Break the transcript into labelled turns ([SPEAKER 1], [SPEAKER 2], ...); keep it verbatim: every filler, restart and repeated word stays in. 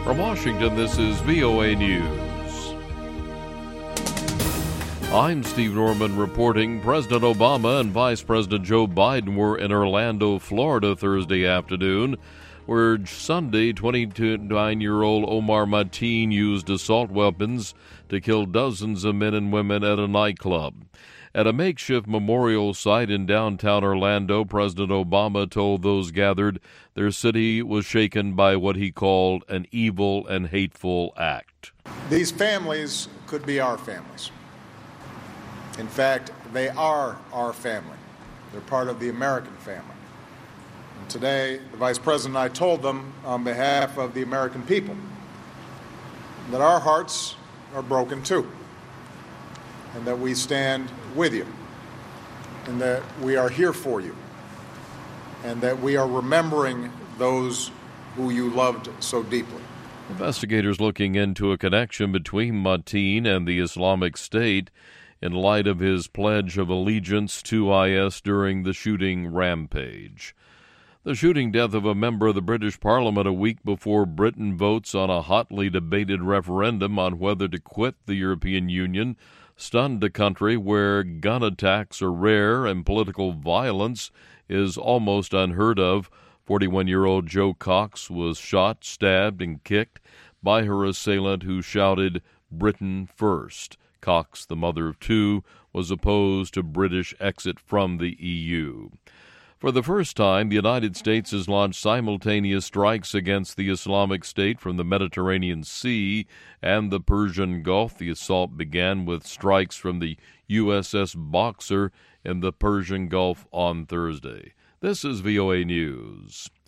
[SPEAKER 1] From Washington, this is V O A News. I'm Steve Norman reporting. President Obama and Vice President Joe Biden were in Orlando, Florida Thursday afternoon, where Sunday twenty-nine-year-old Omar Mateen used assault weapons to kill dozens of men and women at a nightclub. At a makeshift memorial site in downtown Orlando, President Obama told those gathered their city was shaken by what he called an evil and hateful act.
[SPEAKER 2] These families could be our families. In fact, they are our family. They're part of the American family. And today, the Vice President and I told them on behalf of the American people that our hearts are broken too, and that we stand with you, and that we are here for you, and that we are remembering those who you loved so deeply.
[SPEAKER 1] Investigators looking into a connection between Mateen and the Islamic State in light of his pledge of allegiance to I S during the shooting rampage. The shooting death of a member of the British Parliament a week before Britain votes on a hotly debated referendum on whether to quit the European Union stunned a country where gun attacks are rare and political violence is almost unheard of. forty-one-year-old Jo Cox was shot, stabbed, and kicked by her assailant who shouted, "Britain first." Cox, the mother of two, was opposed to British exit from the E U. For the first time, the United States has launched simultaneous strikes against the Islamic State from the Mediterranean Sea and the Persian Gulf. The assault began with strikes from the U S S Boxer in the Persian Gulf on Thursday. This is V O A News.